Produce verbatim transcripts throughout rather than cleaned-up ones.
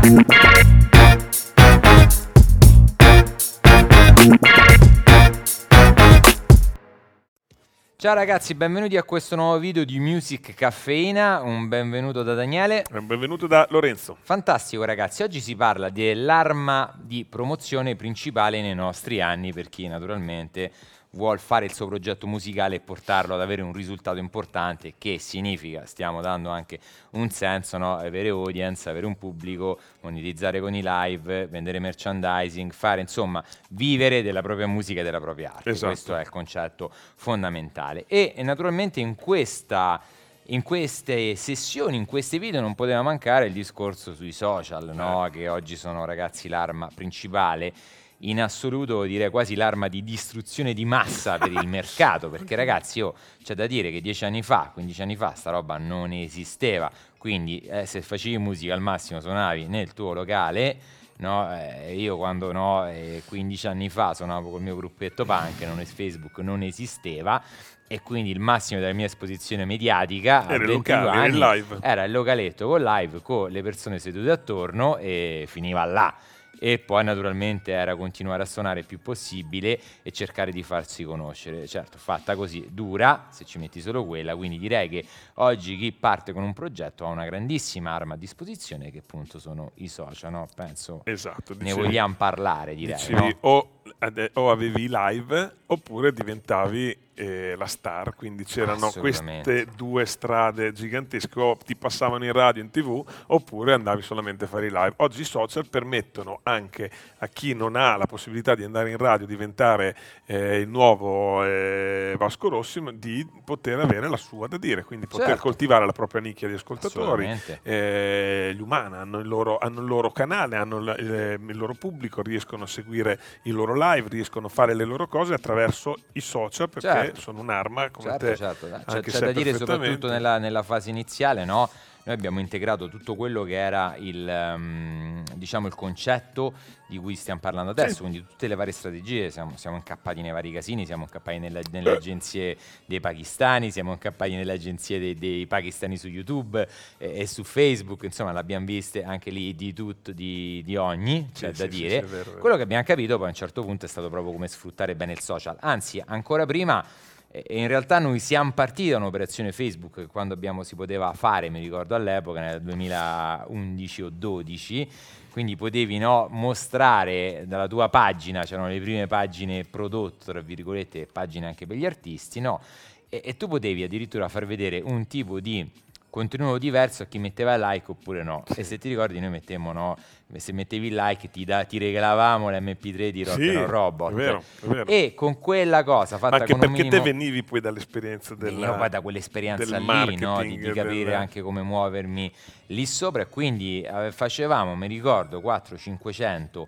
Ciao ragazzi, benvenuti a questo nuovo video di Music Caffeina, un benvenuto da Daniele. Un benvenuto da Lorenzo. Fantastico ragazzi, oggi si parla dell'arma di promozione principale nei nostri anni per chi naturalmente vuol fare il suo progetto musicale e portarlo ad avere un risultato importante, che significa, stiamo dando anche un senso, no? Avere audience, avere un pubblico, monetizzare con i live, vendere merchandising, fare insomma vivere della propria musica e della propria arte. Esatto. Questo è il concetto fondamentale e, e naturalmente in questa in queste sessioni, in questi video non poteva mancare il discorso sui social, no? Che oggi sono ragazzi l'arma principale, in assoluto direi quasi l'arma di distruzione di massa per il mercato, perché ragazzi io c'è da dire che dieci anni fa, quindici anni fa sta roba non esisteva, quindi eh, se facevi musica al massimo suonavi nel tuo locale, no? Eh, io quando no, eh, quindici anni fa suonavo col mio gruppetto punk, non es- Facebook non esisteva e quindi il massimo della mia esposizione mediatica a Era il ventidue locale, era il anni live. era il localetto con live con le persone sedute attorno e finiva là. E poi naturalmente era continuare a suonare il più possibile e cercare di farsi conoscere. Certo, fatta così dura se ci metti solo quella, quindi direi che oggi chi parte con un progetto ha una grandissima arma a disposizione che appunto sono i social, no? Penso Esatto, ne dicevi- vogliamo parlare, direi, dicevi no? o, ade- o avevi i live oppure diventavi eh, la star, quindi c'erano Assolutamente. queste due strade gigantesche, o ti passavano in radio, in tv, oppure andavi solamente a fare i live. Oggi i social permettono anche a chi non ha la possibilità di andare in radio, diventare eh, il nuovo eh, Vasco Rossi, ma di poter avere la sua da dire, quindi poter Certo. coltivare la propria nicchia di ascoltatori. Assolutamente. Eh, gli Umana hanno il, loro, hanno il loro canale, hanno il, il- il loro pubblico, riescono a seguire i loro live, riescono a fare le loro cose attraverso i social, perché Certo. sono un'arma come Certo, te, certo. C'è, anche c'è se da dire perfettamente. soprattutto nella, nella fase iniziale, no? Noi abbiamo integrato tutto quello che era il, ehm, diciamo, il concetto di cui stiamo parlando adesso, Sì. quindi tutte le varie strategie, siamo, siamo incappati nei vari casini, siamo incappati nelle, nelle agenzie dei pakistani, siamo incappati nelle agenzie dei, dei pakistani su YouTube e, e su Facebook, insomma l'abbiamo viste anche lì di tutto, di, di ogni, c'è Sì, da sì, sì, dire. sì, è vero, è vero. Quello che abbiamo capito poi a un certo punto è stato proprio come sfruttare bene il social, anzi ancora prima. E in realtà noi siamo partiti da un'operazione Facebook quando abbiamo, si poteva fare, mi ricordo all'epoca, nel duemilaundici o dodici, quindi potevi no, mostrare dalla tua pagina, c'erano le prime pagine prodotto, tra virgolette, pagine anche per gli artisti, no? E, e tu potevi addirittura far vedere un tipo di contenuto diverso a chi metteva like oppure no. E se ti ricordi noi mettemmo no, se mettevi il like ti, da, ti regalavamo l'emme pi tre di Rock Sì, and Roll Robot. è vero, è vero. E con quella cosa fatta Anche con un perché minimo te venivi poi dall'esperienza del, venivo poi da quell'esperienza del lì, marketing, no? di, di capire del- anche come muovermi lì sopra e quindi eh, facevamo, mi ricordo, quattrocento cinquecento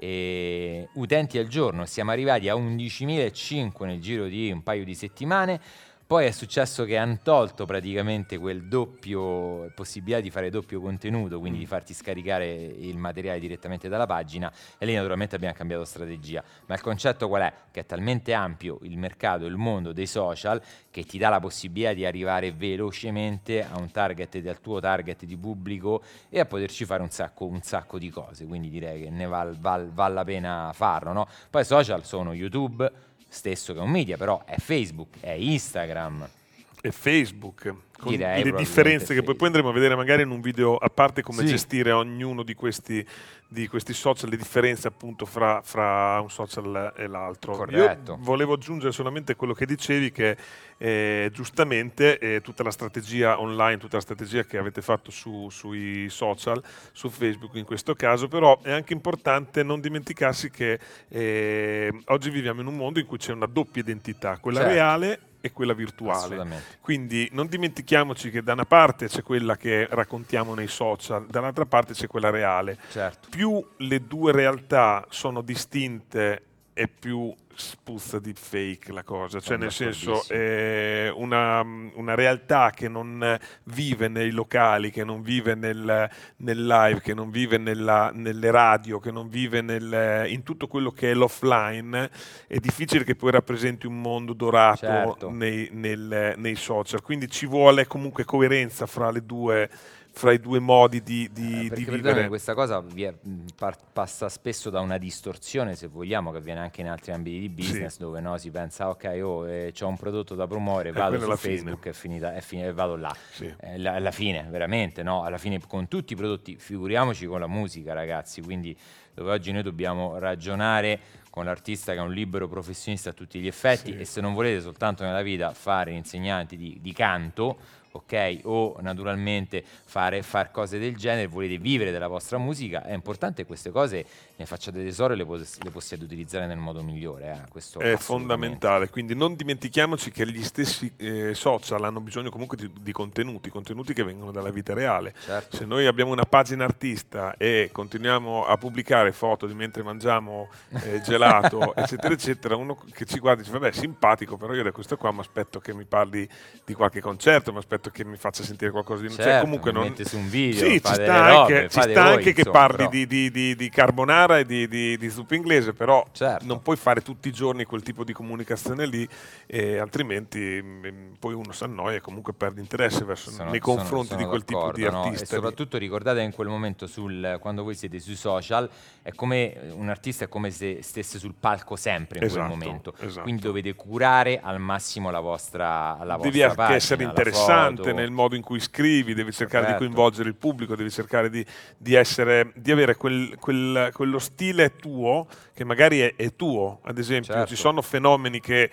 eh, utenti al giorno, siamo arrivati a undicimilacinquecento nel giro di un paio di settimane. Poi è successo che hanno tolto praticamente quel doppio, possibilità di fare doppio contenuto, quindi di farti scaricare il materiale direttamente dalla pagina e lì naturalmente abbiamo cambiato strategia. Ma il concetto qual è? Che è talmente ampio il mercato, il mondo dei social che ti dà la possibilità di arrivare velocemente a un target, al tuo target di pubblico e a poterci fare un sacco, un sacco di cose. Quindi direi che ne val, val, val la pena farlo, no? Poi social sono YouTube, stesso che è un media, però è Facebook, è Instagram. e Facebook, con Direi le probabilmente differenze che poi, Facebook. poi andremo a vedere magari in un video a parte come Sì. gestire ognuno di questi, di questi social, le differenze appunto fra, fra un social e l'altro. Corretto. Io volevo aggiungere solamente quello che dicevi, che eh, giustamente eh, tutta la strategia online, tutta la strategia che avete fatto su, sui social, su Facebook in questo caso, però è anche importante non dimenticarsi che eh, oggi viviamo in un mondo in cui c'è una doppia identità, quella Certo. reale e quella virtuale. Assolutamente. Quindi non dimentichiamoci che da una parte c'è quella che raccontiamo nei social, dall'altra parte c'è quella reale. Certo. Più le due realtà sono distinte e più spuzza di fake la cosa, cioè Sono nel senso d'accordissimo. è una, una realtà che non vive nei locali, che non vive nel, nel live, che non vive nella, nelle radio, che non vive nel, in tutto quello che è l'offline, è difficile che poi rappresenti un mondo dorato Certo. nei, nel- nei social, quindi ci vuole comunque coerenza fra le due fra i due modi di, di, Eh, di perché vivere. perdonami, questa cosa vi è- mh, par- passa spesso da una distorsione, se vogliamo, che avviene anche in altri ambiti di business, Sì. dove no, si pensa, ok, oh, eh, c'ho un prodotto da promuovere, Eh, vado quella è su la fine. Facebook, è finita, è finita, e vado là. Sì. Eh, la- alla fine, veramente, no? Alla fine con tutti i prodotti, figuriamoci con la musica, ragazzi, quindi dove oggi noi dobbiamo ragionare con l'artista che è un libero professionista a tutti gli effetti, Sì. e se non volete soltanto nella vita fare insegnanti di, di canto, ok, o naturalmente fare far cose del genere, volete vivere della vostra musica, è importante che queste cose ne facciate tesoro e le, pos- le possiate utilizzare nel modo migliore. Eh, questo È assolutamente. fondamentale, quindi non dimentichiamoci che gli stessi eh, social hanno bisogno comunque di, di contenuti, contenuti che vengono dalla vita reale. Certo. Se noi abbiamo una pagina artista e continuiamo a pubblicare foto di mentre mangiamo eh, gelato, eccetera, eccetera, uno che ci guarda dice, vabbè, simpatico, però io da questo qua mi aspetto che mi parli di qualche concerto, mi aspetto che mi faccia sentire qualcosa di... Certo, cioè, comunque mi non... mette su un video, Sì, ci fate sta le robe, anche, ci fate sta voi, anche che insomma, parli però. di, di- di- di carbonara e di, di, di zuppa inglese, però Certo. non puoi fare tutti i giorni quel tipo di comunicazione lì, e altrimenti mh, poi uno si annoia e comunque perde interesse verso, Sono- nei sono- confronti sono di quel tipo di d'accordo, no? artista. E lì. soprattutto ricordate in quel momento, sul, quando voi siete sui social, è come un artista è come se stesse sul palco sempre in Esatto, quel momento. esatto. Quindi dovete curare al massimo la vostra, la Devi vostra anche pagina, essere la interessante foto. nel modo in cui scrivi, devi cercare Corretto. di coinvolgere il pubblico, devi cercare di, di essere, di avere quel- quel- quello stile tuo che magari è, è tuo. Ad esempio, Certo. ci sono fenomeni che,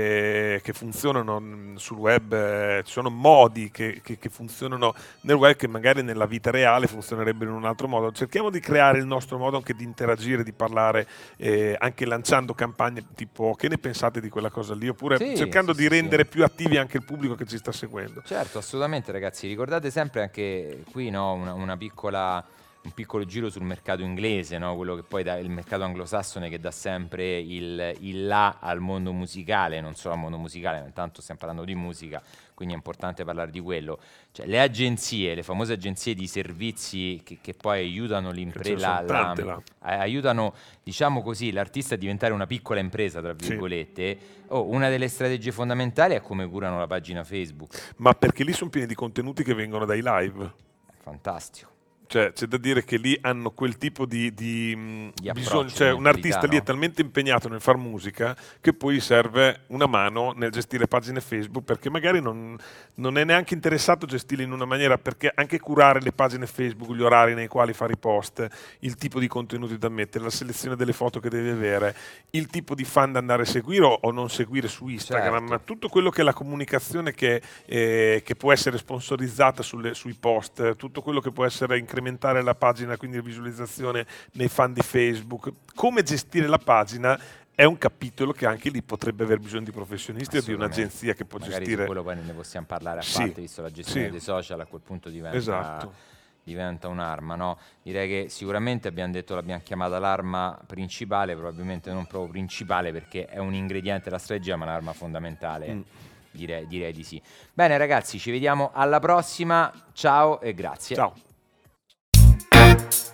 eh, che funzionano mh, sul web, eh, ci sono modi che, che- che funzionano nel web che magari nella vita reale funzionerebbero in un altro modo. Cerchiamo di creare il nostro modo anche di interagire, di parlare, eh, anche lanciando campagne tipo che ne pensate di quella cosa lì, oppure Sì, cercando sì, di sì, rendere sì. più attivi anche il pubblico che ci sta seguendo. Certo, assolutamente, ragazzi. Ricordate sempre anche qui, no, una, una piccola, un piccolo giro sul mercato inglese, no? Quello che poi dà il mercato anglosassone, che dà sempre il, il là al mondo musicale, non solo al mondo musicale, ma intanto stiamo parlando di musica, quindi è importante parlare di quello. Cioè, le agenzie, le famose agenzie di servizi che, che poi aiutano Ce ne l'impresa, sono tante là. aiutano, diciamo così, l'artista a diventare una piccola impresa, tra Sì. virgolette. Oh, una delle strategie fondamentali è come curano la pagina Facebook. Ma perché lì sono pieni di contenuti che vengono dai live. Fantastico. Cioè, c'è da dire che lì hanno quel tipo di, di, mh, Di bisogno, approccio, cioè di un mentalità, artista lì è no? talmente impegnato nel far musica che poi gli serve una mano nel gestire pagine Facebook, perché magari non, non è neanche interessato a gestirle in una maniera, perché anche curare le pagine Facebook, gli orari nei quali fare i post, il tipo di contenuti da mettere, la selezione delle foto che devi avere, il tipo di fan da andare a seguire o, o non seguire su Instagram, Certo. ma tutto quello che è la comunicazione che, eh, che può essere sponsorizzata sulle- sui post, tutto quello che può essere incrementare la pagina, quindi la visualizzazione nei fan di Facebook, come gestire la pagina è un capitolo che anche lì potrebbe aver bisogno di professionisti o di Assolutamente. un'agenzia che può Magari gestire. su quello poi ne possiamo parlare a Sì, parte, visto la gestione sì. dei social, a quel punto diventa, Esatto. diventa un'arma, no? Direi che sicuramente abbiamo detto, l'abbiamo chiamata l'arma principale, probabilmente non proprio principale perché è un ingrediente della strategia, ma un'arma fondamentale. Mm. Direi, direi di sì. Bene ragazzi, ci vediamo alla prossima, ciao e grazie. Ciao.